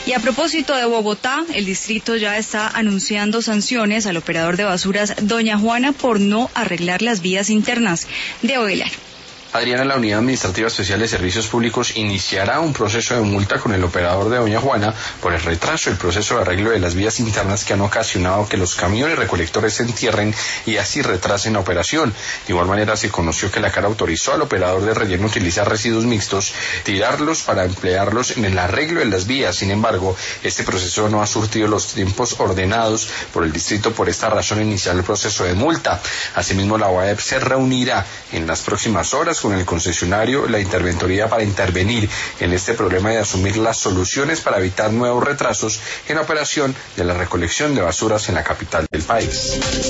Y a propósito de Bogotá, el distrito ya está anunciando sanciones al operador de basuras Doña Juana por no arreglar las vías internas. Diego Aguilar. Adriana, la Unidad Administrativa Especial de Servicios Públicos iniciará un proceso de multa con el operador de Doña Juana por el retraso del proceso de arreglo de las vías internas que han ocasionado que los camiones recolectores se entierren y así retrasen la operación. De igual manera, se conoció que la CAR autorizó al operador de relleno utilizar residuos mixtos, tirarlos para emplearlos en el arreglo de las vías. Sin embargo, este proceso no ha surtido los tiempos ordenados por el distrito. Por esta razón, iniciar el proceso de multa. Asimismo, la OAEP se reunirá en las próximas horas con el concesionario, la interventoría, para intervenir en este problema y asumir las soluciones para evitar nuevos retrasos en la operación de la recolección de basuras en la capital del país.